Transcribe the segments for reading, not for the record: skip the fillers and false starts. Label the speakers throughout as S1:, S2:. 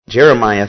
S1: Jeremiah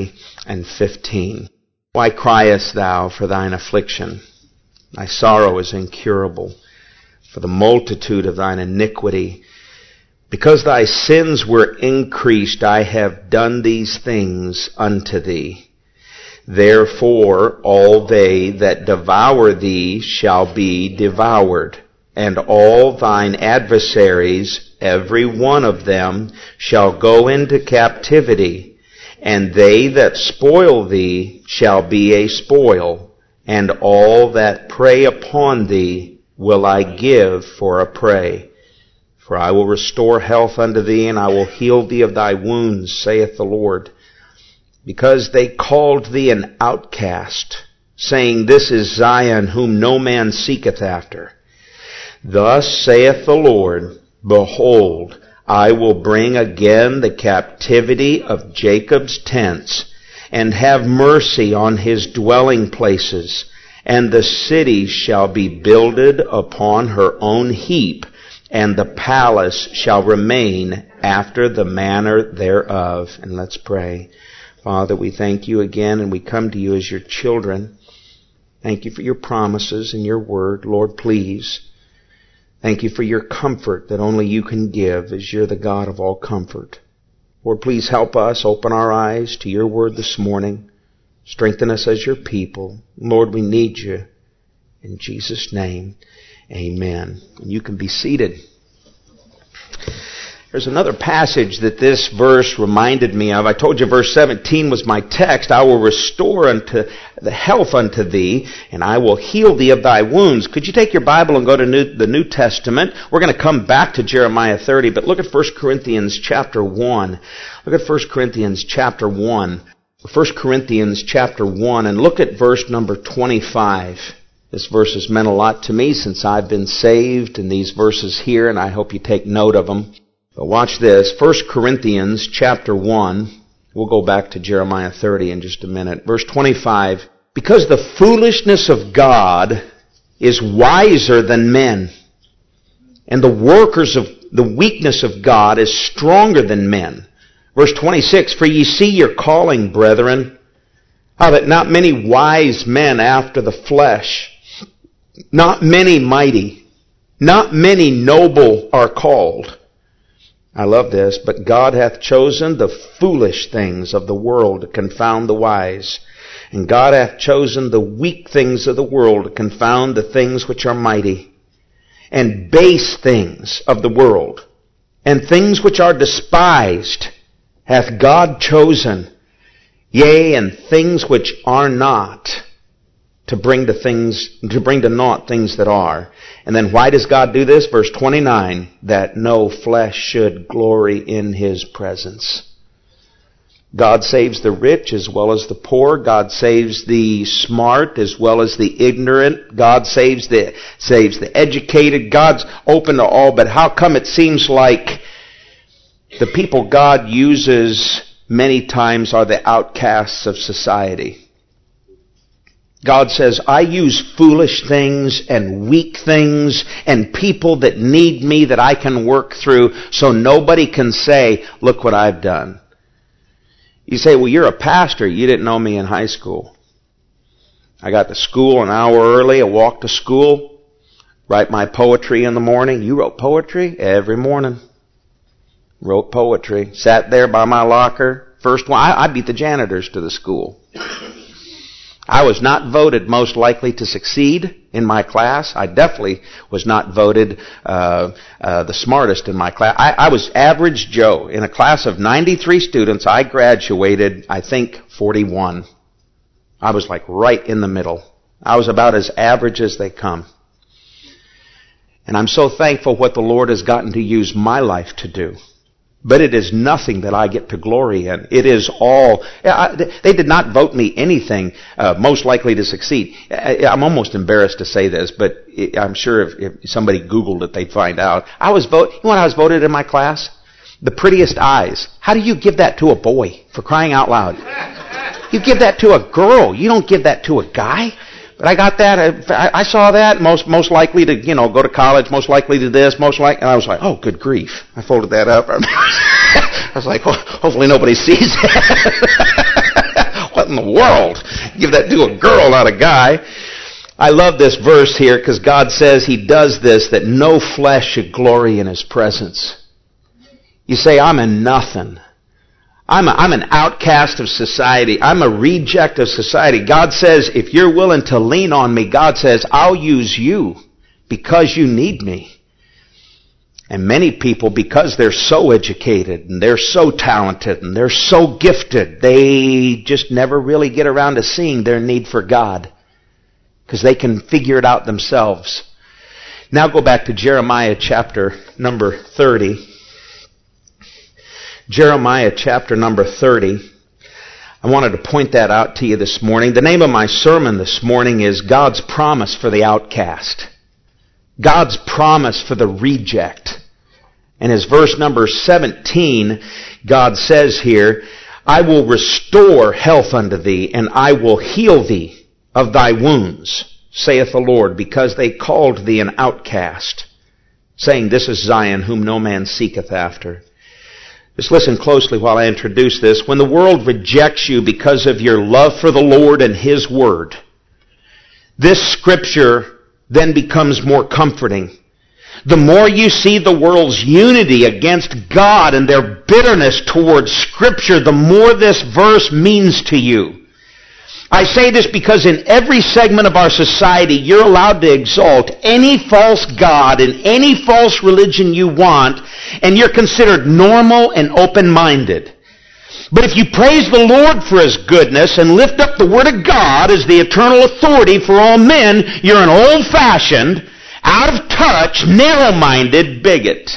S1: 30:15. Why criest thou for thine affliction? Thy sorrow is incurable, for the multitude of thine iniquity. Because thy sins were increased, I have done these things unto thee. Therefore all they that devour thee shall be devoured, and all thine adversaries, every one of them, shall go into captivity, and they that spoil thee shall be a spoil, and all that prey upon thee will I give for a prey. For I will restore health unto thee, and I will heal thee of thy wounds, saith the Lord. Because they called thee an outcast, saying, This is Zion, whom no man seeketh after. Thus saith the Lord, Behold, I will bring again the captivity of Jacob's tents, and have mercy on his dwelling places, and the city shall be builded upon her own heap, and the palace shall remain after the manner thereof. And let's pray. Father, we thank you again, and we come to you as your children. Thank you for your promises and your word. Lord, please. Thank you for your comfort that only you can give, as you're the God of all comfort. Lord, please help us open our eyes to your word this morning. Strengthen us as your people. Lord, we need you. In Jesus' name, amen. And you can be seated. There's another passage that this verse reminded me of. I told you verse 17 was my text. I will restore unto the health unto thee, and I will heal thee of thy wounds. Could you take your Bible and go to the New Testament? We're going to come back to Jeremiah 30, but look at 1 Corinthians chapter 1. Look at 1 Corinthians chapter 1. 1 Corinthians chapter 1, and look at verse number 25. This verse has meant a lot to me since I've been saved, and these verses here, and I hope you take note of them. But watch this, 1 Corinthians chapter 1, we'll go back to Jeremiah 30 in just a minute. Verse 25, because the foolishness of God is wiser than men, and the weakness of God is stronger than men. Verse 26, for ye see your calling, brethren, how that not many wise men after the flesh, not many mighty, not many noble are called. I love this. But God hath chosen the foolish things of the world to confound the wise. And God hath chosen the weak things of the world to confound the things which are mighty. And base things of the world, and things which are despised, hath God chosen, yea, and things which are not, to bring to naught things that are. And then why does God do this? Verse 29, that no flesh should glory in his presence. God saves the rich as well as the poor. God saves the smart as well as the ignorant. God saves the educated. God's open to all. But how come it seems like the people God uses many times are the outcasts of society? God says, I use foolish things and weak things and people that need me that I can work through, so nobody can say, look what I've done. You say, well, you're a pastor. You didn't know me in high school. I got to school an hour early. I walked to school, write my poetry in the morning. You wrote poetry? Every morning. Wrote poetry. Sat there by my locker. First one. I beat the janitors to the school. I was not voted most likely to succeed in my class. I definitely was not voted the smartest in my class. I was average Joe. In a class of 93 students, I graduated, I think, 41. I was like right in the middle. I was about as average as they come. And I'm so thankful what the Lord has gotten to use my life to do. But it is nothing that I get to glory in. It is all... They did not vote me anything most likely to succeed. I'm almost embarrassed to say this, but I'm sure if somebody Googled it, they'd find out. You know what I was voted in my class? The prettiest eyes. How do you give that to a boy, for crying out loud? You give that to a girl. You don't give that to a guy. But I got that. I saw that. Most likely to, go to college. Most likely to this. And I was like, oh, good grief. I folded that up. I was like, hopefully nobody sees that. What in the world? Give that to a girl, not a guy. I love this verse here because God says He does this that no flesh should glory in His presence. You say, I'm a nothing. I'm an outcast of society. I'm a reject of society. God says, if you're willing to lean on me, God says, I'll use you because you need me. And many people, because they're so educated and they're so talented and they're so gifted, they just never really get around to seeing their need for God because they can figure it out themselves. Now go back to Jeremiah chapter number 30. Jeremiah chapter number 30. I wanted to point that out to you this morning. The name of my sermon this morning is God's Promise for the Outcast. God's promise for the reject. And as verse number 17, God says here, I will restore health unto thee, and I will heal thee of thy wounds, saith the Lord, because they called thee an outcast, saying, This is Zion, whom no man seeketh after. Just listen closely while I introduce this. When the world rejects you because of your love for the Lord and His Word, this scripture then becomes more comforting. The more you see the world's unity against God and their bitterness towards Scripture, the more this verse means to you. I say this because in every segment of our society, you're allowed to exalt any false god and any false religion you want, and you're considered normal and open-minded. But if you praise the Lord for His goodness and lift up the Word of God as the eternal authority for all men, you're an old-fashioned, out-of-touch, narrow-minded bigot.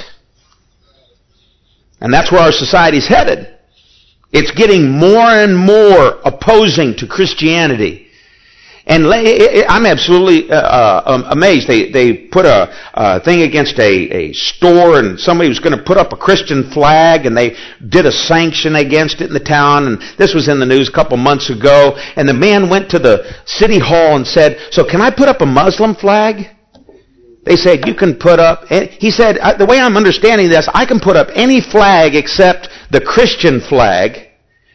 S1: And that's where our society's headed. It's getting more and more opposing to Christianity. And I'm absolutely amazed. They put a thing against a store, and somebody was going to put up a Christian flag, and they did a sanction against it in the town. And this was in the news a couple months ago. And the man went to the city hall and said, so can I put up a Muslim flag? They said, you can put up... He said, the way I'm understanding this, I can put up any flag except the Christian flag,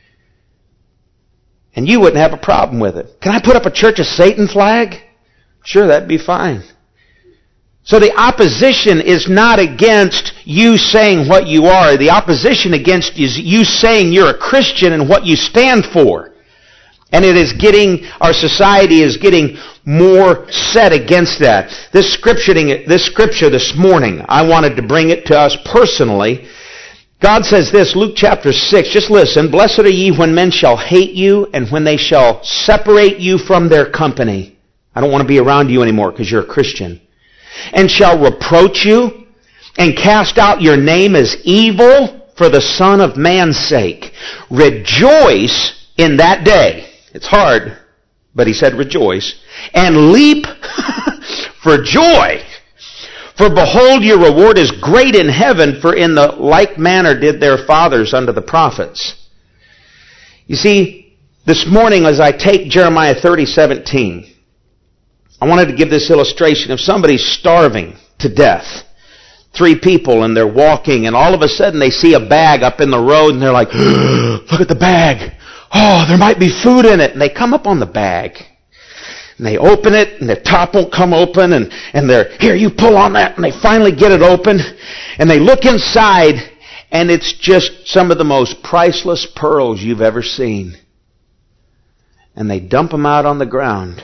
S1: and you wouldn't have a problem with it. Can I put up a Church of Satan flag? Sure, that'd be fine. So the opposition is not against you saying what you are. The opposition against is you saying you're a Christian and what you stand for. And our society is getting more set against that. This scripture this morning, I wanted to bring it to us personally. God says this, Luke chapter 6, just listen, Blessed are ye when men shall hate you, and when they shall separate you from their company. I don't want to be around you anymore because you're a Christian. And shall reproach you, and cast out your name as evil for the Son of Man's sake. Rejoice in that day. It's hard, but He said rejoice. And leap for joy. For behold, your reward is great in heaven, for in the like manner did their fathers unto the prophets. You see, this morning as I take Jeremiah 30:17, I wanted to give this illustration. If somebody's starving to death, 3 people, and they're walking, and all of a sudden they see a bag up in the road, and they're like, look at the bag. Oh, there might be food in it. And they come up on the bag. And they open it, and the top won't come open, and they're, here, you pull on that, and they finally get it open, and they look inside, and it's just some of the most priceless pearls you've ever seen. And they dump them out on the ground.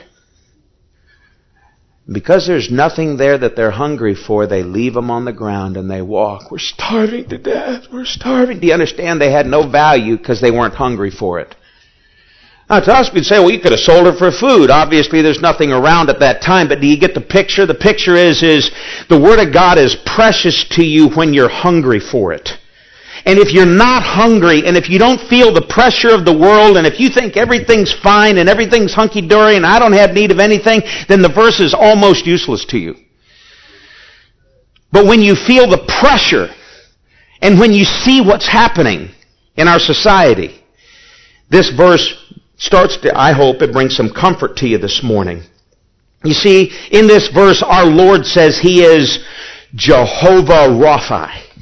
S1: Because there's nothing there that they're hungry for, they leave them on the ground and they walk. We're starving to death. We're starving. Do you understand? They had no value because they weren't hungry for it. Now, to us, we'd say, well, you could have sold it for food. Obviously, there's nothing around at that time, but do you get the picture? The picture is the Word of God is precious to you when you're hungry for it. And if you're not hungry, and if you don't feel the pressure of the world, and if you think everything's fine and everything's hunky-dory and I don't have need of anything, then the verse is almost useless to you. But when you feel the pressure, and when you see what's happening in our society, this verse starts to, I hope, it brings some comfort to you this morning. You see, in this verse, our Lord says He is Jehovah Rapha.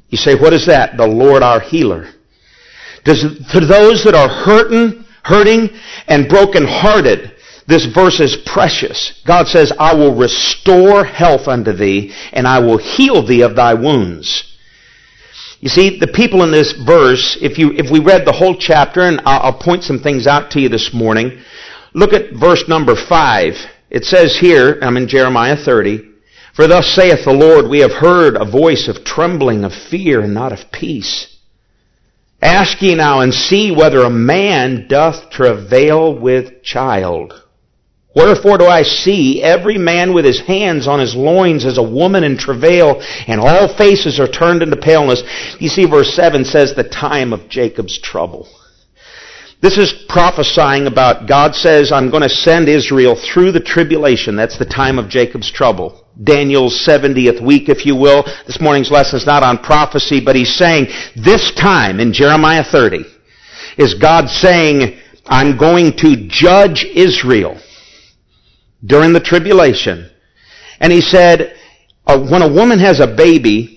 S1: You say, what is that? The Lord our healer. For those that are hurting and brokenhearted, this verse is precious. God says, I will restore health unto thee, and I will heal thee of thy wounds. You see, the people in this verse, if we read the whole chapter, and I'll point some things out to you this morning, look at verse number 5. It says here, I'm in Jeremiah 30, for thus saith the Lord, we have heard a voice of trembling, of fear, and not of peace. Ask ye now and see whether a man doth travail with child. Wherefore do I see every man with his hands on his loins as a woman in travail, and all faces are turned into paleness. You see, verse 7 says the time of Jacob's trouble. This is prophesying about, God says, I'm going to send Israel through the tribulation. That's the time of Jacob's trouble. Daniel's 70th week, if you will. This morning's lesson is not on prophecy, but he's saying this time in Jeremiah 30 is God saying, I'm going to judge Israel during the tribulation. And he said, when a woman has a baby,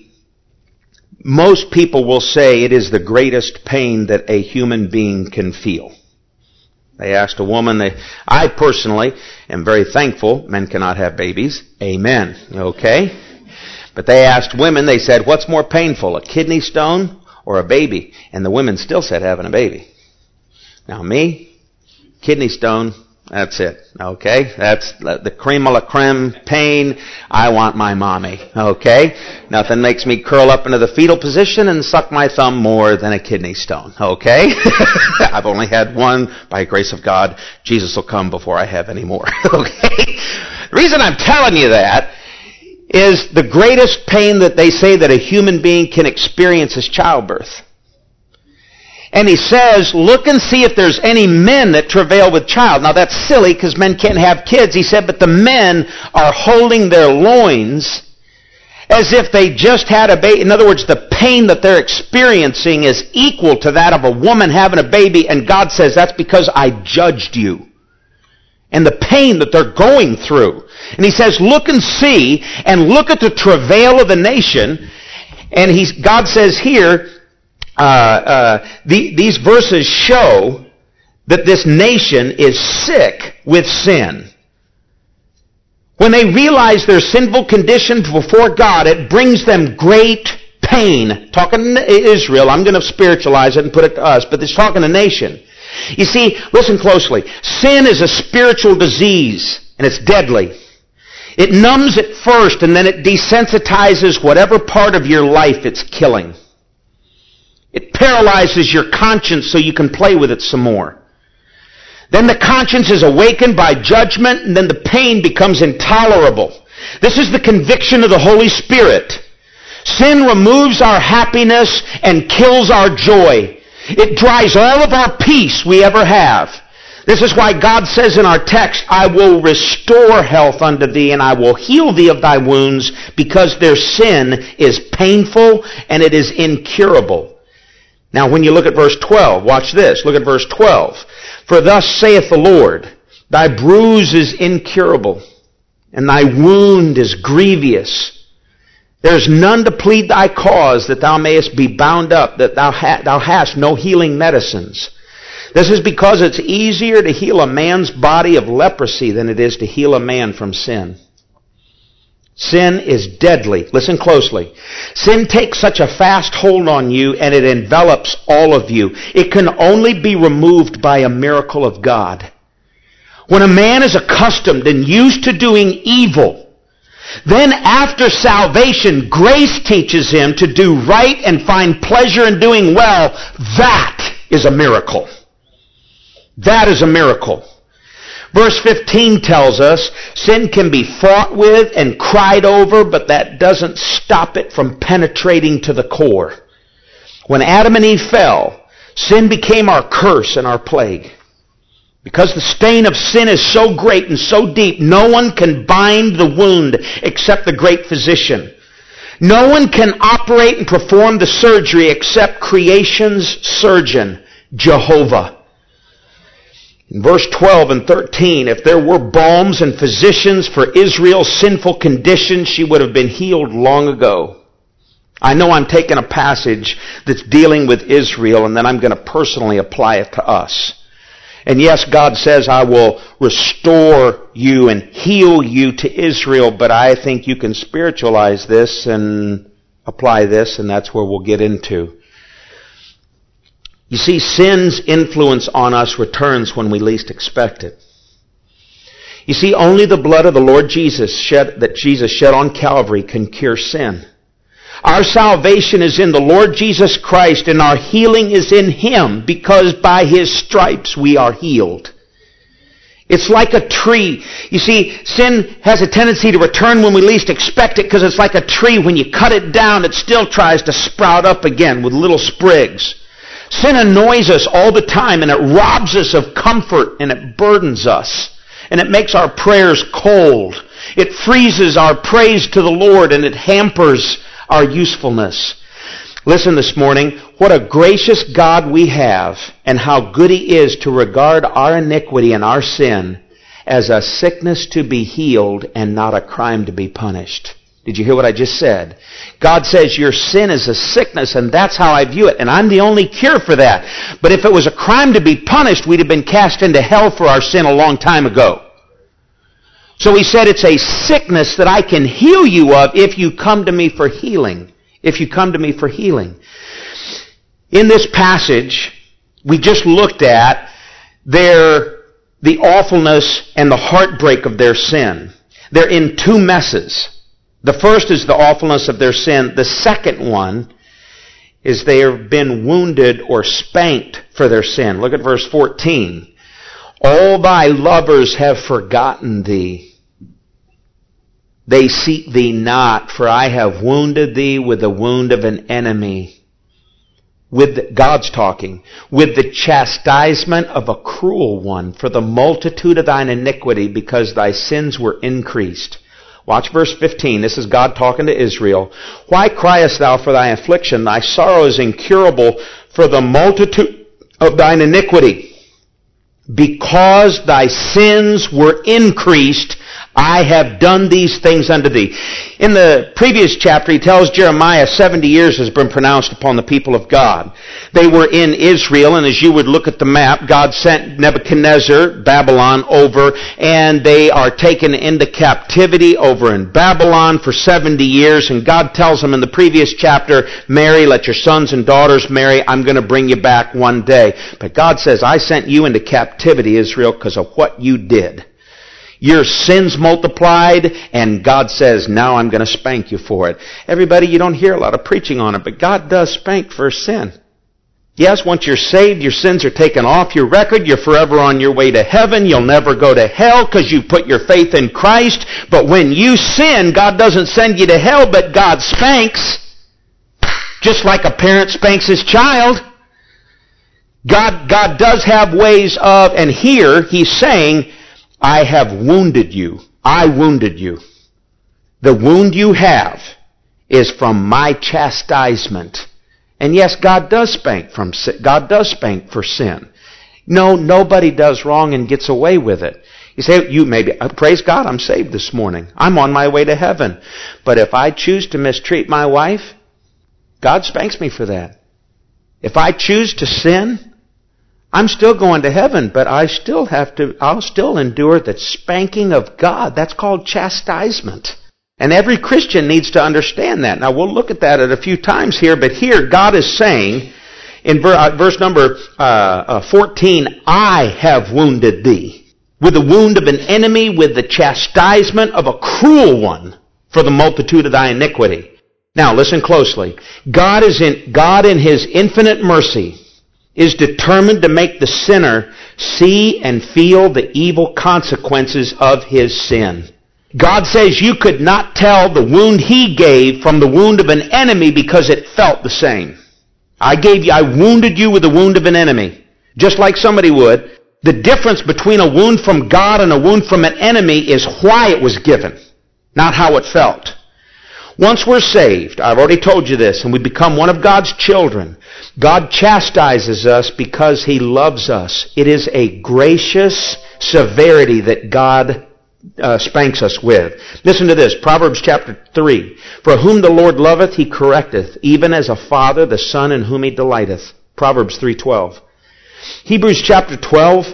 S1: most people will say it is the greatest pain that a human being can feel. They asked a woman, I personally am very thankful men cannot have babies. Amen. Okay? But they asked women, they said, what's more painful, a kidney stone or a baby? And the women still said having a baby. Now me, kidney stone, that's it. Okay? That's the creme de la creme pain. I want my mommy. Okay? Nothing makes me curl up into the fetal position and suck my thumb more than a kidney stone. Okay? I've only had one. By grace of God, Jesus will come before I have any more. Okay? The reason I'm telling you that is the greatest pain that they say that a human being can experience is childbirth. And he says, look and see if there's any men that travail with child. Now that's silly because men can't have kids. He said, but the men are holding their loins as if they just had a baby. In other words, the pain that they're experiencing is equal to that of a woman having a baby. And God says, that's because I judged you. And the pain that they're going through. And he says, look and see, and look at the travail of the nation. And God says here, these verses show that this nation is sick with sin. When they realize their sinful condition before God, it brings them great pain. Talking to Israel, I'm going to spiritualize it and put it to us, but it's talking to nation. You see, listen closely. Sin is a spiritual disease, and it's deadly. It numbs at first, and then it desensitizes whatever part of your life it's killing. It paralyzes your conscience so you can play with it some more. Then the conscience is awakened by judgment, and then the pain becomes intolerable. This is the conviction of the Holy Spirit. Sin removes our happiness and kills our joy. It dries all of our peace we ever have. This is why God says in our text, I will restore health unto thee, and I will heal thee of thy wounds, because their sin is painful and it is incurable. Now, when you look at verse 12, watch this. Look at verse 12. For thus saith the Lord, thy bruise is incurable, and thy wound is grievous. There is none to plead thy cause, that thou mayest be bound up, that thou hast no healing medicines. This is because it's easier to heal a man's body of leprosy than it is to heal a man from sin. Sin is deadly. Listen closely. Sin takes such a fast hold on you, and it envelops all of you. It can only be removed by a miracle of God. When a man is accustomed and used to doing evil, then after salvation, grace teaches him to do right and find pleasure in doing well. That is a miracle. That is a miracle. Verse 15 tells us sin can be fought with and cried over, but that doesn't stop it from penetrating to the core. When Adam and Eve fell, sin became our curse and our plague. Because the stain of sin is so great and so deep, no one can bind the wound except the great physician. No one can operate and perform the surgery except creation's surgeon, Jehovah. In verse 12 and 13, if there were balms and physicians for Israel's sinful condition, she would have been healed long ago. I know I'm taking a passage that's dealing with Israel and then I'm going to personally apply it to us. And yes, God says, I will restore you and heal you to Israel, but I think you can spiritualize this and apply this, and that's where we'll get into. You see, sin's influence on us returns when we least expect it. You see, only the blood of the Lord Jesus shed on Calvary can cure sin. Our salvation is in the Lord Jesus Christ, and our healing is in Him, because by His stripes we are healed. It's like a tree. You see, sin has a tendency to return when we least expect it, because it's like a tree. When you cut it down, it still tries to sprout up again with little sprigs. Sin annoys us all the time, and it robs us of comfort, and it burdens us, and it makes our prayers cold. It freezes our praise to the Lord, and it hampers our usefulness. Listen this morning, what a gracious God we have, and how good He is to regard our iniquity and our sin as a sickness to be healed and not a crime to be punished. Did you hear what I just said? God says your sin is a sickness, and that's how I view it, and I'm the only cure for that. But if it was a crime to be punished, we'd have been cast into hell for our sin a long time ago. So He said it's a sickness that I can heal you of if you come to me for healing. If you come to me for healing. In this passage, we just looked at the awfulness and the heartbreak of their sin. They're in two messes. The first is the awfulness of their sin. The second one is they have been wounded or spanked for their sin. Look at verse 14. All thy lovers have forgotten thee. They seek thee not, for I have wounded thee with the wound of an enemy. God's talking. With the chastisement of a cruel one, for the multitude of thine iniquity, because thy sins were increased. Watch verse 15. This is God talking to Israel. Why criest thou for thy affliction? Thy sorrow is incurable for the multitude of thine iniquity. Because thy sins were increased, I have done these things unto thee. In the previous chapter, he tells Jeremiah 70 years has been pronounced upon the people of God. They were in Israel, and as you would look at the map, God sent Nebuchadnezzar, Babylon, over, and they are taken into captivity over in Babylon for 70 years, and God tells them in the previous chapter, marry, let your sons and daughters marry, I'm going to bring you back one day. But God says, I sent you into captivity, Israel, because of what you did. Your sins multiplied, and God says, now I'm going to spank you for it. Everybody, you don't hear a lot of preaching on it, but God does spank for sin. Yes, once you're saved, your sins are taken off your record. You're forever on your way to heaven. You'll never go to hell because you put your faith in Christ. But when you sin, God doesn't send you to hell, but God spanks. Just like a parent spanks his child. God does have ways of, and here He's saying, I have wounded you. I wounded you. The wound you have is from my chastisement. And yes, God does spank for sin. No, nobody does wrong and gets away with it. You say, praise God, I'm saved this morning. I'm on my way to heaven. But if I choose to mistreat my wife, God spanks me for that. If I choose to sin, I'm still going to heaven, but I'll still endure the spanking of God. That's called chastisement. And every Christian needs to understand that. Now, we'll look at that a few times here, but here God is saying, in verse number 14, I have wounded thee with the wound of an enemy, with the chastisement of a cruel one for the multitude of thy iniquity. Now, listen closely. God in His infinite mercy is determined to make the sinner see and feel the evil consequences of his sin. God says you could not tell the wound He gave from the wound of an enemy because it felt the same. I wounded you with the wound of an enemy, just like somebody would. The difference between a wound from God and a wound from an enemy is why it was given, not how it felt. Once we're saved, I've already told you this, and we become one of God's children, God chastises us because He loves us. It is a gracious severity that God spanks us with. Listen to this, Proverbs chapter 3. For whom the Lord loveth, he correcteth, even as a father the son in whom he delighteth. Proverbs 3:12. Hebrews chapter 12.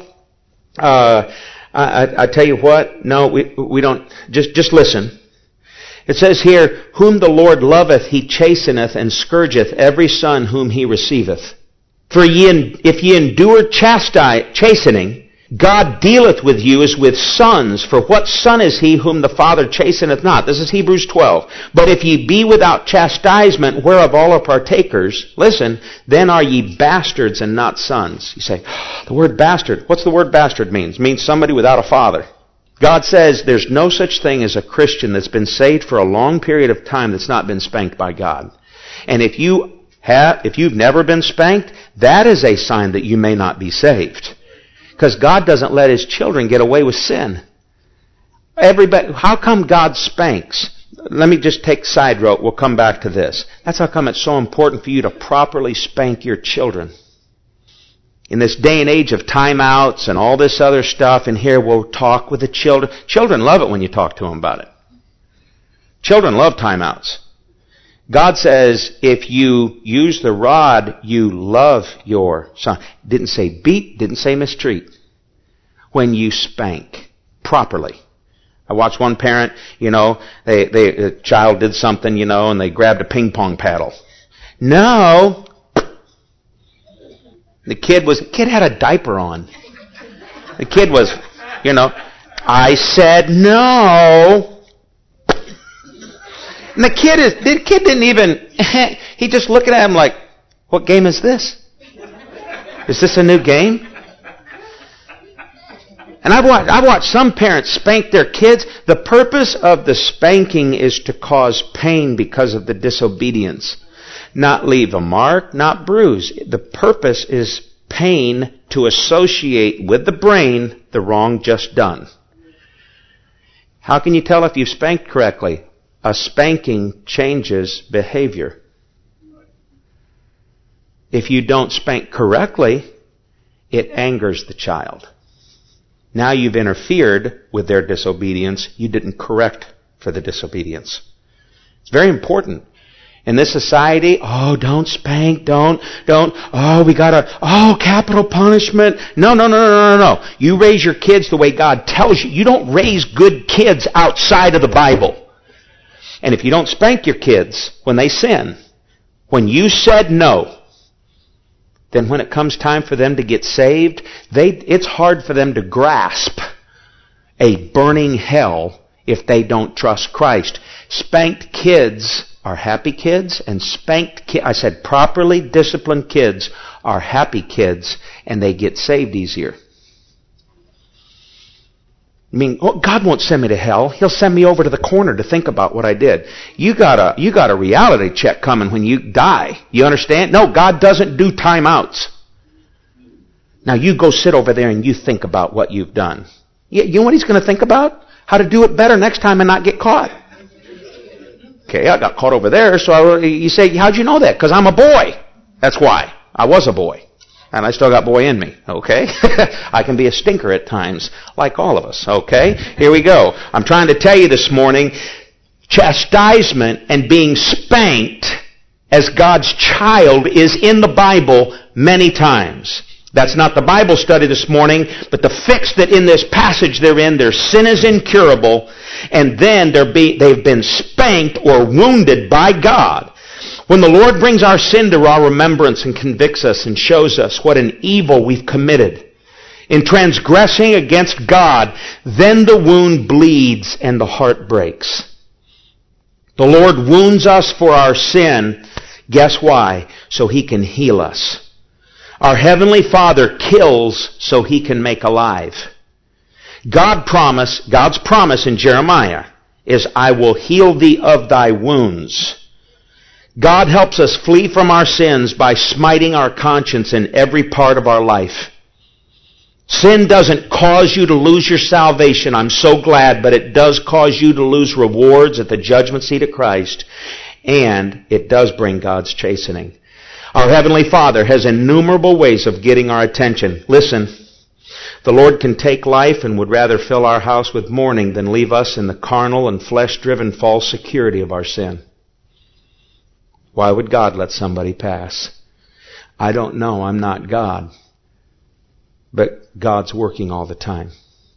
S1: I tell you what, no, we don't. Just listen. It says here, whom the Lord loveth, he chasteneth and scourgeth every son whom he receiveth. For if ye endure chastening, God dealeth with you as with sons. For what son is he whom the Father chasteneth not? This is Hebrews 12. But if ye be without chastisement, whereof all are partakers, listen, then are ye bastards and not sons. You say, the word bastard, what's the word bastard means? It means somebody without a father. God says there's no such thing as a Christian that's been saved for a long period of time that's not been spanked by God. And if you've never been spanked, that is a sign that you may not be saved. Because God doesn't let His children get away with sin. How come God spanks? Let me just take side road. We'll come back to this. That's how come it's so important for you to properly spank your children. In this day and age of timeouts and all this other stuff, and here we'll talk with the children. Children love it when you talk to them about it. Children love timeouts. God says, if you use the rod, you love your son. Didn't say beat, didn't say mistreat. When you spank properly. I watched one parent, the child did something, and they grabbed a ping pong paddle. No. The kid had a diaper on. The kid was, I said no. And the kid didn't even, he just looking at him like, what game is this? Is this a new game? And I've watched some parents spank their kids. The purpose of the spanking is to cause pain because of the disobedience. Not leave a mark, not bruise. The purpose is pain to associate with the brain the wrong just done. How can you tell if you've spanked correctly? A spanking changes behavior. If you don't spank correctly, it angers the child. Now you've interfered with their disobedience. You didn't correct for the disobedience. It's very important. In this society, don't spank, don't, capital punishment. No. You raise your kids the way God tells you. You don't raise good kids outside of the Bible. And if you don't spank your kids when they sin, when you said no, then when it comes time for them to get saved, it's hard for them to grasp a burning hell if they don't trust Christ. Spanked kids are happy kids, and properly disciplined kids are happy kids, and they get saved easier. God won't send me to hell. He'll send me over to the corner to think about what I did. You got a reality check coming when you die. You understand? No, God doesn't do timeouts. Now you go sit over there and you think about what you've done. You know what He's going to think about? How to do it better next time and not get caught. Okay, I got caught over there, so you say, how'd you know that? Because I'm a boy. That's why. I was a boy. And I still got boy in me, okay? I can be a stinker at times, like all of us, okay? Here we go. I'm trying to tell you this morning, chastisement and being spanked as God's child is in the Bible many times. That's not the Bible study this morning, but the fix that in this passage they're in, their sin is incurable, and then they've been spanked or wounded by God. When the Lord brings our sin to our remembrance and convicts us and shows us what an evil we've committed in transgressing against God, then the wound bleeds and the heart breaks. The Lord wounds us for our sin. Guess why? So He can heal us. Our Heavenly Father kills so He can make alive. God's promise in Jeremiah is, I will heal thee of thy wounds. God helps us flee from our sins by smiting our conscience in every part of our life. Sin doesn't cause you to lose your salvation, I'm so glad, but it does cause you to lose rewards at the judgment seat of Christ, and it does bring God's chastening. Our Heavenly Father has innumerable ways of getting our attention. Listen, The Lord can take life and would rather fill our house with mourning than leave us in the carnal and flesh-driven false security of our sin. Why would God let somebody pass? I don't know. I'm not God. But God's working all the time.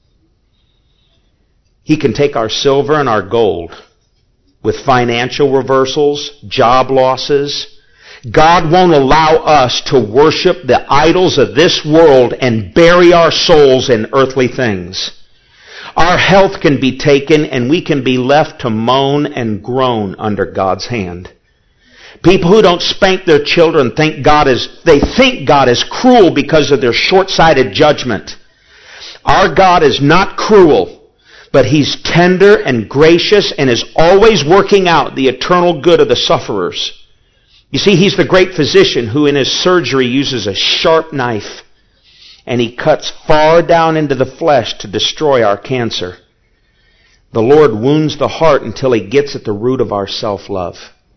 S1: He can take our silver and our gold with financial reversals, job losses. God won't allow us to worship the idols of this world and bury our souls in earthly things. Our health can be taken and we can be left to moan and groan under God's hand. People who don't spank their children think God is cruel because of their short-sighted judgment. Our God is not cruel, but He's tender and gracious and is always working out the eternal good of the sufferers. You see, He's the great physician who in His surgery uses a sharp knife and He cuts far down into the flesh to destroy our cancer. The Lord wounds the heart until He gets at the root of our self-love.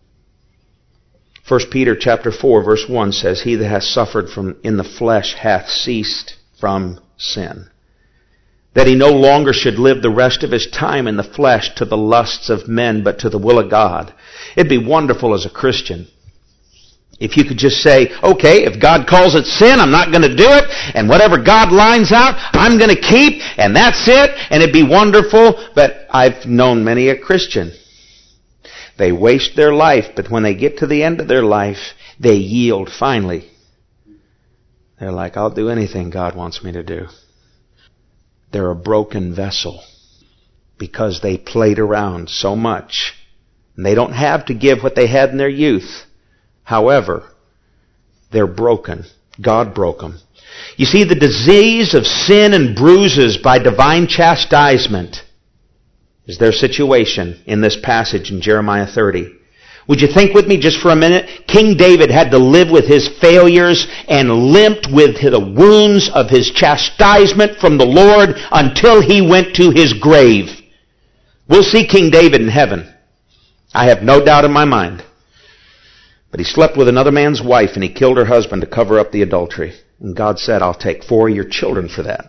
S1: 1 Peter chapter 4 verse 1 says, He that hath suffered in the flesh hath ceased from sin, that he no longer should live the rest of his time in the flesh to the lusts of men, but to the will of God. It'd be wonderful as a Christian if you could just say, okay, if God calls it sin, I'm not going to do it, and whatever God lines out, I'm going to keep, and that's it, and it'd be wonderful. But I've known many a Christian. They waste their life, but when they get to the end of their life, they yield finally. They're like, I'll do anything God wants me to do. They're a broken vessel because they played around so much. And they don't have to give what they had in their youth. However, they're broken. God broke them. You see, the disease of sin and bruises by divine chastisement is their situation in this passage in Jeremiah 30. Would you think with me just for a minute? King David had to live with his failures and limped with the wounds of his chastisement from the Lord until he went to his grave. We'll see King David in heaven. I have no doubt in my mind. But he slept with another man's wife and he killed her husband to cover up the adultery. And God said, I'll take 4 of your children for that.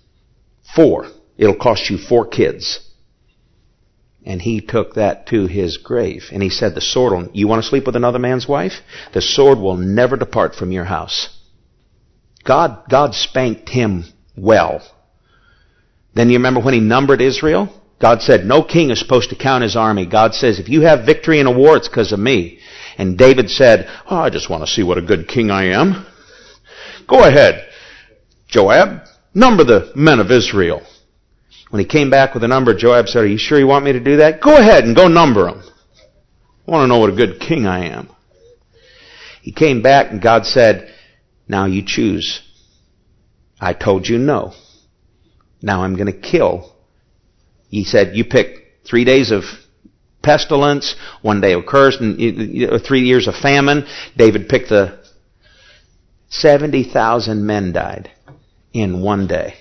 S1: 4. It'll cost you 4 kids. And he took that to his grave. And he said, you want to sleep with another man's wife? The sword will never depart from your house. God spanked him well. Then you remember when he numbered Israel? God said, no king is supposed to count his army. God says, if you have victory in a war, it's because of me. And David said, I just want to see what a good king I am. Go ahead, Joab, number the men of Israel. When he came back with a number, Joab said, are you sure you want me to do that? Go ahead and go number them. I want to know what a good king I am. He came back and God said, now you choose. I told you no. Now I'm going to kill. He said, you pick 3 days of pestilence, 1 day of curse, and 3 years of famine. David picked 70,000 men died in 1 day.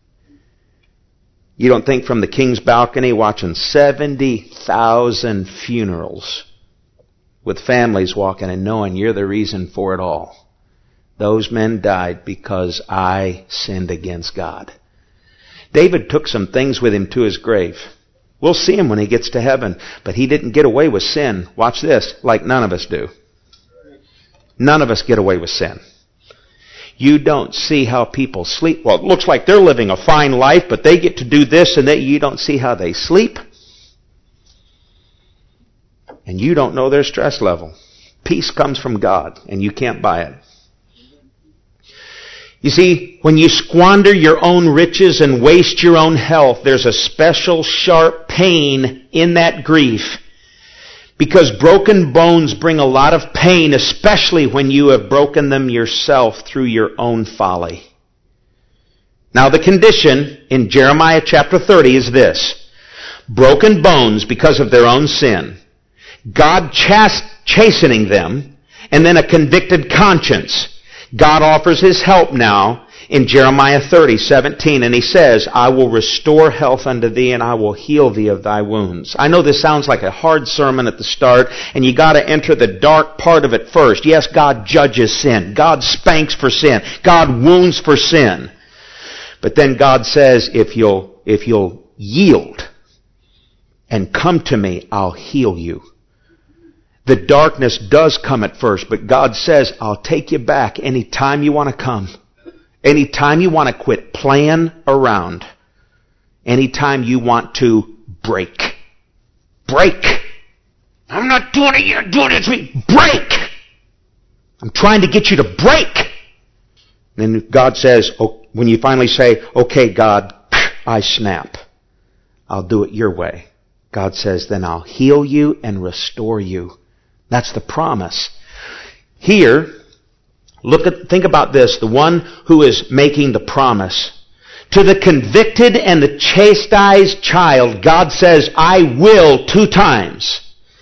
S1: You don't think from the king's balcony watching 70,000 funerals with families walking and knowing you're the reason for it all. Those men died because I sinned against God. David took some things with him to his grave. We'll see him when he gets to heaven, but he didn't get away with sin. Watch this, like none of us do. None of us get away with sin. You don't see how people sleep. Well, it looks like they're living a fine life, but they get to do this and that. You don't see how they sleep. And you don't know their stress level. Peace comes from God, and you can't buy it. You see, when you squander your own riches and waste your own health, there's a special sharp pain in that grief. Because broken bones bring a lot of pain, especially when you have broken them yourself through your own folly. Now the condition in Jeremiah chapter 30 is this. Broken bones because of their own sin. God chastening them, and then a convicted conscience. God offers His help now in Jeremiah 30:17, and He says, I will restore health unto thee, and I will heal thee of thy wounds. I know this sounds like a hard sermon at the start, and you got to enter the dark part of it first. Yes, God judges sin. God spanks for sin. God wounds for sin. But then God says, if you'll yield and come to me, I'll heal you. The darkness does come at first, but God says, I'll take you back anytime you want to come. Anytime you want to quit playing around. Anytime you want to break. Break. I'm not doing it, you're doing it to me. Break. I'm trying to get you to break. Then God says, oh, when you finally say, okay, God, I snap. I'll do it your way. God says, then I'll heal you and restore you. That's the promise. Here, think about this. The one who is making the promise. To the convicted and the chastised child, God says, I will 2 times.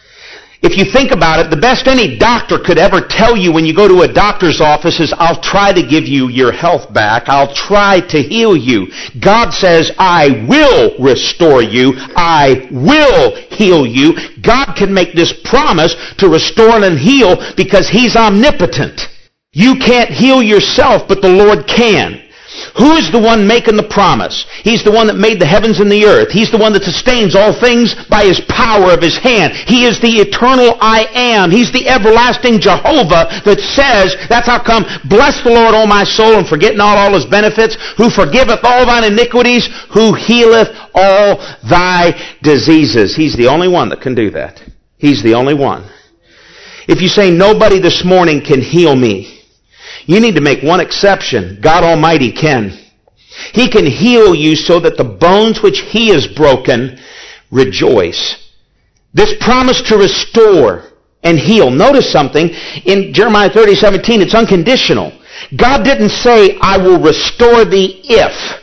S1: If you think about it, the best any doctor could ever tell you when you go to a doctor's office is, I'll try to give you your health back. I'll try to heal you. God says, I will restore you. I will heal you. God can make this promise to restore and heal because He's omnipotent. You can't heal yourself, but the Lord can. Who is the one making the promise? He's the one that made the heavens and the earth. He's the one that sustains all things by His power of His hand. He is the eternal I am. He's the everlasting Jehovah that says, that's how come, bless the Lord, O my soul, and forget not all His benefits, who forgiveth all thine iniquities, who healeth all thy diseases. He's the only one that can do that. He's the only one. If you say, nobody this morning can heal me, you need to make one exception. God Almighty can. He can heal you so that the bones which He has broken rejoice. This promise to restore and heal. Notice something. In Jeremiah 30:17, it's unconditional. God didn't say, I will restore thee if.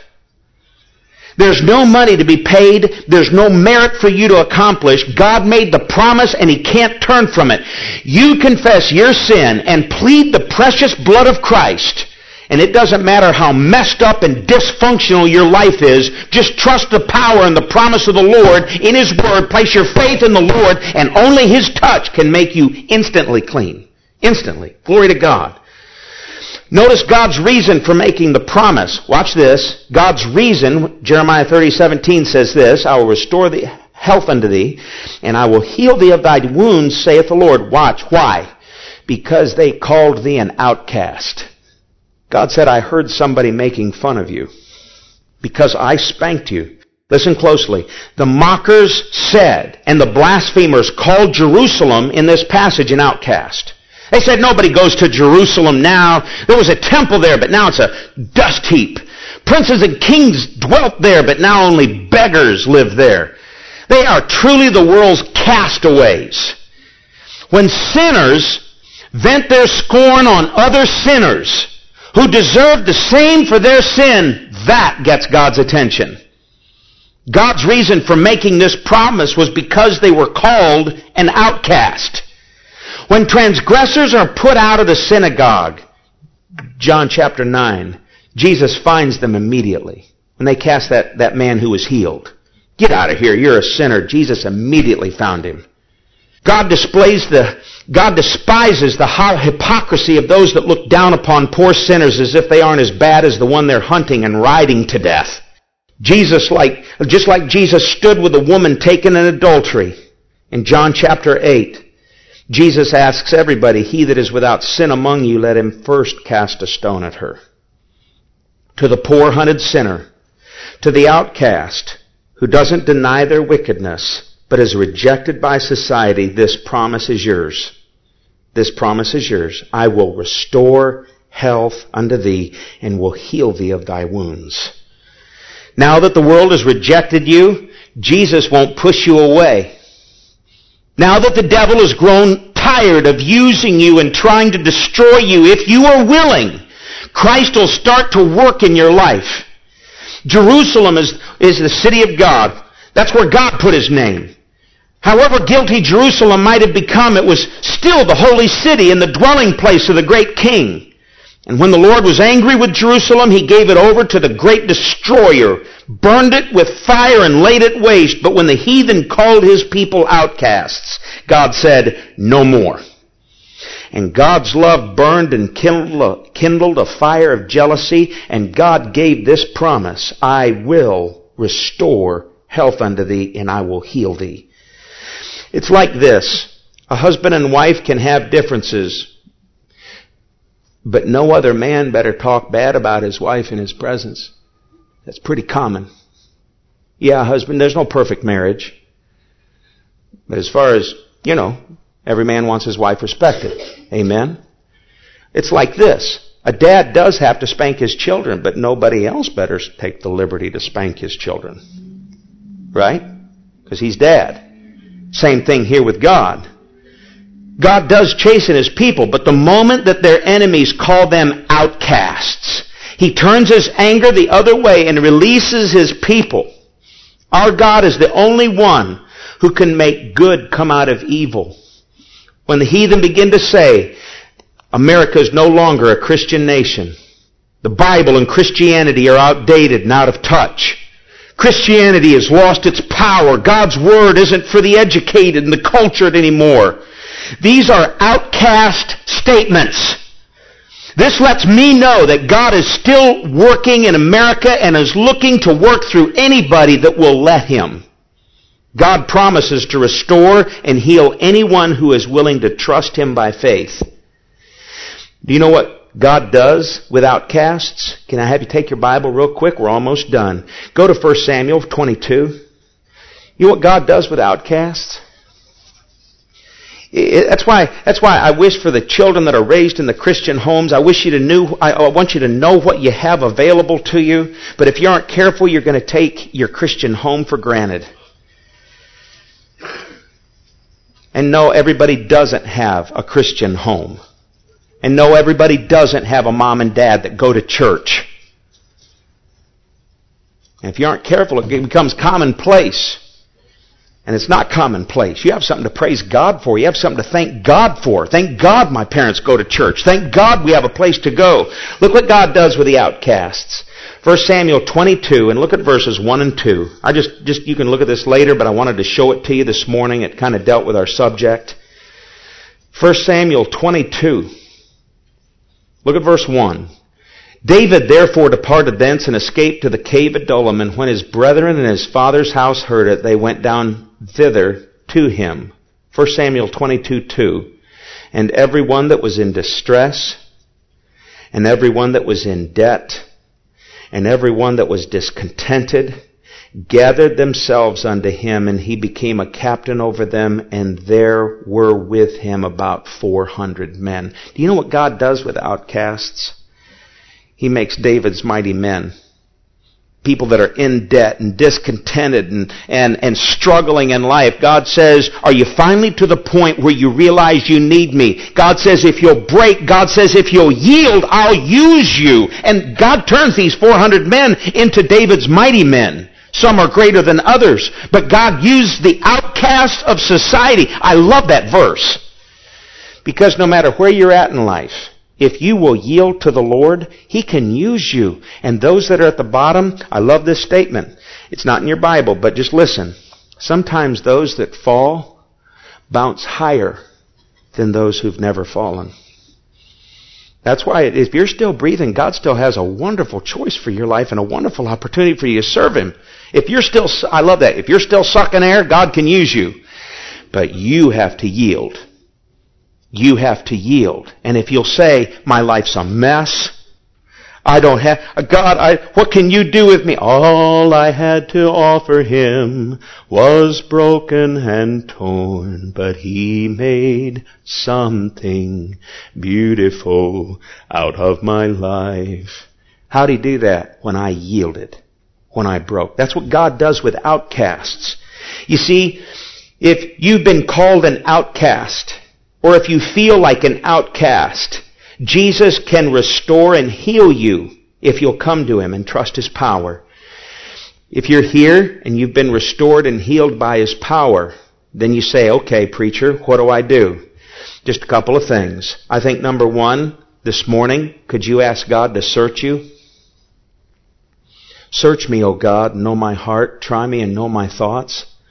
S1: There's no money to be paid. There's no merit for you to accomplish. God made the promise and He can't turn from it. You confess your sin and plead the precious blood of Christ. And it doesn't matter how messed up and dysfunctional your life is. Just trust the power and the promise of the Lord in His Word. Place your faith in the Lord, and only His touch can make you instantly clean. Instantly. Glory to God. Notice God's reason for making the promise. Watch this. God's reason, Jeremiah 30:17 says this, I will restore the health unto thee, and I will heal thee of thy wounds, saith the Lord. Watch. Why? Because they called thee an outcast. God said, I heard somebody making fun of you because I spanked you. Listen closely. The mockers said, and the blasphemers called Jerusalem in this passage an outcast. They said nobody goes to Jerusalem now. There was a temple there, but now it's a dust heap. Princes and kings dwelt there, but now only beggars live there. They are truly the world's castaways. When sinners vent their scorn on other sinners who deserve the same for their sin, that gets God's attention. God's reason for making this promise was because they were called an outcast. When transgressors are put out of the synagogue, John chapter 9, Jesus finds them immediately. When they cast that man who was healed. Get out of here, you're a sinner. Jesus immediately found him. God despises the hypocrisy of those that look down upon poor sinners as if they aren't as bad as the one they're hunting and riding to death. Just like Jesus stood with a woman taken in adultery in John chapter 8, Jesus asks everybody, he that is without sin among you, let him first cast a stone at her. To the poor hunted sinner, to the outcast who doesn't deny their wickedness, but is rejected by society, this promise is yours. This promise is yours. I will restore health unto thee and will heal thee of thy wounds. Now that the world has rejected you, Jesus won't push you away. Now that the devil has grown tired of using you and trying to destroy you, if you are willing, Christ will start to work in your life. Jerusalem is the city of God. That's where God put His name. However guilty Jerusalem might have become, it was still the holy city and the dwelling place of the great king. And when the Lord was angry with Jerusalem, He gave it over to the great destroyer, burned it with fire and laid it waste. But when the heathen called His people outcasts, God said, no more. And God's love burned and kindled a fire of jealousy, and God gave this promise, I will restore health unto thee, and I will heal thee. It's like this. A husband and wife can have differences, but no other man better talk bad about his wife in his presence. That's pretty common. Yeah, husband, there's no perfect marriage. But as far as, every man wants his wife respected. Amen? It's like this. A dad does have to spank his children, but nobody else better take the liberty to spank his children. Right? Because he's dad. Same thing here with God. God does chasten His people, but the moment that their enemies call them outcasts, He turns His anger the other way and releases His people. Our God is the only one who can make good come out of evil. When the heathen begin to say, America is no longer a Christian nation. The Bible and Christianity are outdated and out of touch. Christianity has lost its power. God's Word isn't for the educated and the cultured anymore. These are outcast statements. This lets me know that God is still working in America and is looking to work through anybody that will let Him. God promises to restore and heal anyone who is willing to trust Him by faith. Do you know what God does with outcasts? Can I have you take your Bible real quick? We're almost done. Go to 1 Samuel 22. You know what God does with outcasts? That's why I wish for the children that are raised in the Christian homes, I want you to know what you have available to you. But if you aren't careful, you're going to take your Christian home for granted. And no, everybody doesn't have a Christian home. And no, everybody doesn't have a mom and dad that go to church. And if you aren't careful, it becomes commonplace. And it's not commonplace. You have something to praise God for. You have something to thank God for. Thank God my parents go to church. Thank God we have a place to go. Look what God does with the outcasts. 1 Samuel 22, and look at verses 1 and 2. You can look at this later, but I wanted to show it to you this morning. It kind of dealt with our subject. 1 Samuel 22. Look at verse 1. David therefore departed thence and escaped to the cave Adullam, and when his brethren and his father's house heard it, they went down thither to him. 1 Samuel 22:2. And every one that was in distress, and every one that was in debt, and every one that was discontented, gathered themselves unto him, and he became a captain over them, and there were with him about 400 men. Do you know what God does with outcasts? He makes David's mighty men. People that are in debt and discontented and struggling in life. God says, are you finally to the point where you realize you need me? God says, if you'll break, God says, if you'll yield, I'll use you. And God turns these 400 men into David's mighty men. Some are greater than others. But God used the outcasts of society. I love that verse. Because no matter where you're at in life, if you will yield to the Lord, He can use you. And those that are at the bottom, I love this statement. It's not in your Bible, but just listen. Sometimes those that fall bounce higher than those who've never fallen. That's why if you're still breathing, God still has a wonderful choice for your life and a wonderful opportunity for you to serve Him. I love that. If you're still sucking air, God can use you. But you have to yield. You have to yield. And if you'll say, my life's a mess, God, what can you do with me? All I had to offer Him was broken and torn, but He made something beautiful out of my life. How'd He do that? When I yielded. When I broke. That's what God does with outcasts. You see, if you've been called an outcast, or if you feel like an outcast, Jesus can restore and heal you if you'll come to Him and trust His power. If you're here and you've been restored and healed by His power, then you say, okay, preacher, what do I do? Just a couple of things. I think number one, this morning, could you ask God to search you? Search me, O God, and know my heart. Try me and know my thoughts.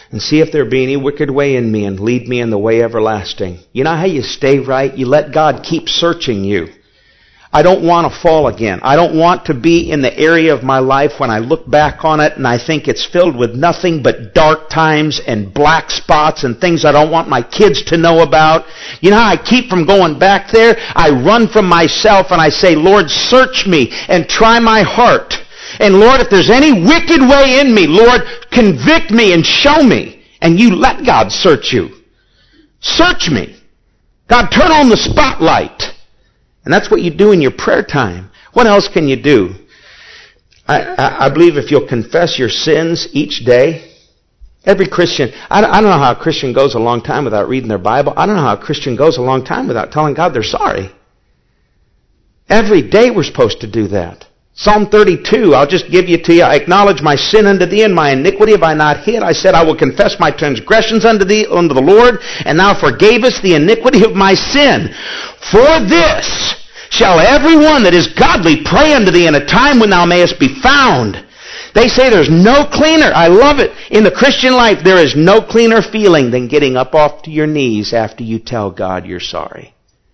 S1: and see if there be any wicked way in me, and lead me in the way everlasting. You know how you stay right? You let God keep searching you. I don't want to fall again. I don't want to be in the area of my life when I look back on it and I think it's filled with nothing but dark times and black spots and things I don't want my kids to know about. You know how I keep from going back there? I run from myself and I say, Lord, search me and try my heart. And Lord, if there's any wicked way in me, Lord, convict me and show me. And you let God search you. Search me. God, turn on the spotlight. And that's what you do in your prayer time. What else can you do? I believe if you'll confess your sins each day, every Christian, I don't know how a Christian goes a long time without reading their Bible. I don't know how a Christian goes a long time without telling God they're sorry. Every day we're supposed to do that. Psalm 32, I'll just give you to you. I acknowledge my sin unto thee, and my iniquity have I not hid. I said, I will confess my transgressions unto thee, unto the Lord, and thou forgavest the iniquity of my sin. For this shall every one that is godly pray unto thee in a time when thou mayest be found. They say there's no cleaner. I love it. In the Christian life, there is no cleaner feeling than getting up off to your knees after you tell God you're sorry.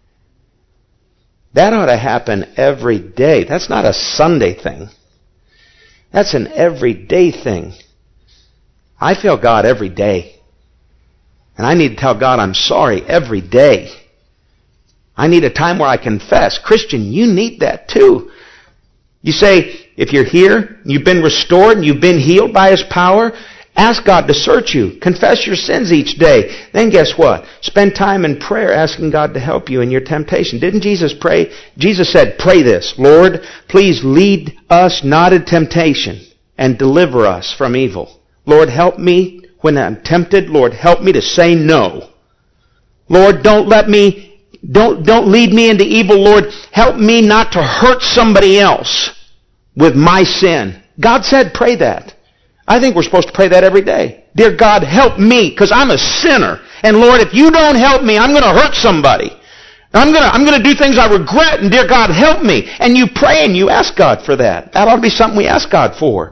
S1: That ought to happen every day. That's not a Sunday thing. That's an everyday thing. I feel God every day. And I need to tell God I'm sorry every day. I need a time where I confess. Christian, you need that too. You say, if you're here, you've been restored, and you've been healed by His power, ask God to search you. Confess your sins each day. Then guess what? Spend time in prayer asking God to help you in your temptation. Didn't Jesus pray? Jesus said, pray this, Lord, please lead us not in temptation and deliver us from evil. Lord, help me when I'm tempted. Lord, help me to say no. Lord, don't lead me into evil. Lord, help me not to hurt somebody else with my sin. God said, pray that. I think we're supposed to pray that every day. Dear God, help me, because I'm a sinner. And Lord, if you don't help me, I'm going to hurt somebody. I'm going to do things I regret, and dear God, help me. And you pray and you ask God for that. That ought to be something we ask God for.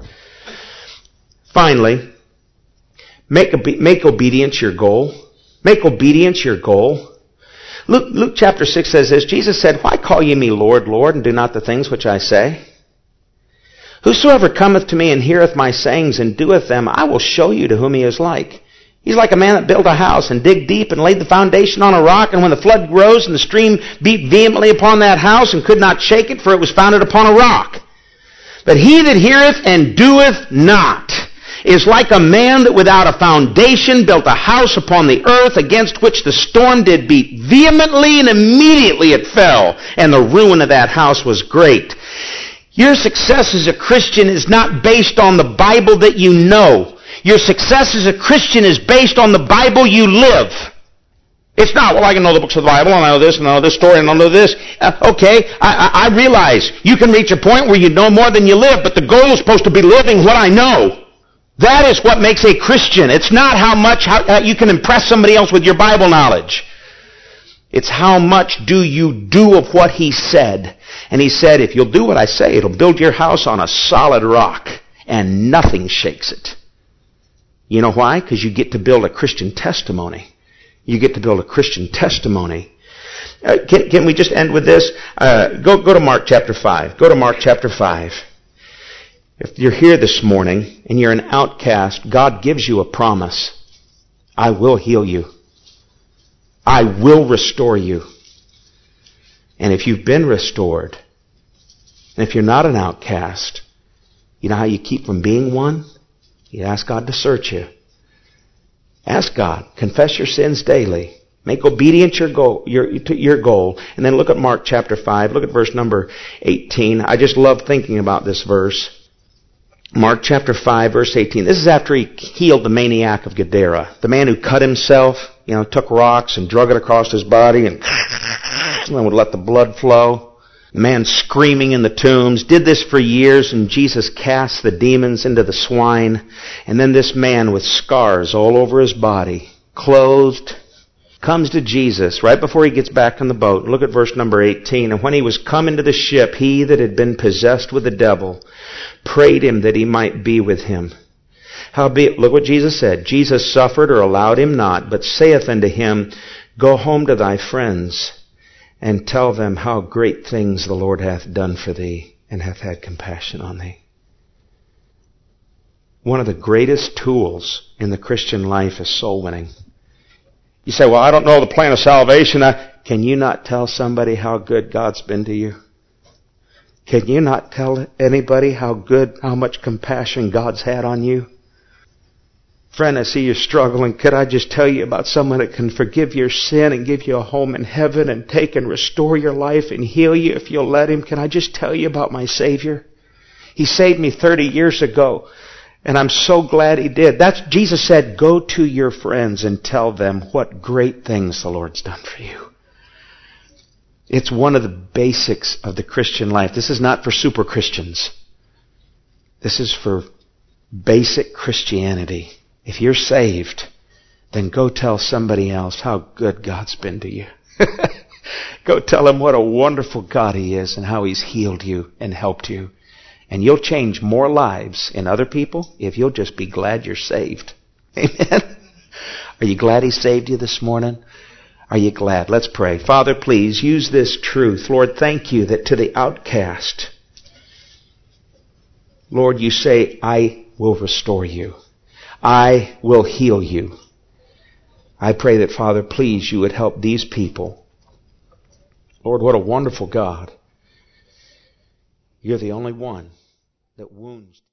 S1: Finally, make obedience your goal. Make obedience your goal. Luke chapter 6 says this. Jesus said, why call ye me Lord, Lord, and do not the things which I say? Whosoever cometh to me and heareth my sayings and doeth them, I will show you to whom he is like. He's like a man that built a house and digged deep and laid the foundation on a rock, and when the flood rose and the stream beat vehemently upon that house and could not shake it, for it was founded upon a rock. But he that heareth and doeth not is like a man that without a foundation built a house upon the earth, against which the storm did beat vehemently, and immediately it fell, and the ruin of that house was great. Your success as a Christian is not based on the Bible that you know. Your success as a Christian is based on the Bible you live. It's not, well, I can know the books of the Bible, and I know this, and I know this story, and I know this. Okay, I realize you can reach a point where you know more than you live, but the goal is supposed to be living what I know. That is what makes a Christian. It's not how you can impress somebody else with your Bible knowledge. It's how much do you do of what He said. And He said, if you'll do what I say, it'll build your house on a solid rock, and nothing shakes it. You know why? Because you get to build a Christian testimony. You get to build a Christian testimony. Can we just end with this? Go to Mark chapter 5. Go to Mark chapter 5. If you're here this morning and you're an outcast, God gives you a promise. I will heal you. I will restore you. And if you've been restored, and if you're not an outcast, you know how you keep from being one? You ask God to search you. Ask God. Confess your sins daily. Make obedience your goal. And then look at Mark chapter 5. Look at verse number 18. I just love thinking about this verse. Mark chapter 5, verse 18. This is after He healed the maniac of Gadara. The man who cut himself, took rocks and drug it across his body and then would let the blood flow. The man screaming in the tombs. Did this for years, and Jesus cast the demons into the swine. And then this man with scars all over his body, clothed, comes to Jesus right before he gets back on the boat. Look at verse number 18. And when he was come into the ship, he that had been possessed with the devil prayed him that he might be with him. Howbeit, look what Jesus said. Jesus suffered or allowed him not, but saith unto him, Go home to thy friends, and tell them how great things the Lord hath done for thee, and hath had compassion on thee. One of the greatest tools in the Christian life is soul winning. You say, well, I don't know the plan of salvation. Can you not tell somebody how good God's been to you? Can you not tell anybody how much compassion God's had on you? Friend, I see you're struggling. Could I just tell you about someone that can forgive your sin and give you a home in heaven and take and restore your life and heal you if you'll let Him? Can I just tell you about my Savior? He saved me 30 years ago, and I'm so glad He did. Jesus said, go to your friends and tell them what great things the Lord's done for you. It's one of the basics of the Christian life. This is not for super Christians. This is for basic Christianity. If you're saved, then go tell somebody else how good God's been to you. Go tell them what a wonderful God He is and how He's healed you and helped you. And you'll change more lives in other people if you'll just be glad you're saved. Amen? Are you glad He saved you this morning? Are you glad? Let's pray. Father, please use this truth. Lord, thank you that to the outcast, Lord, you say, I will restore you. I will heal you. I pray that, Father, please, you would help these people. Lord, what a wonderful God. You're the only one that wounds.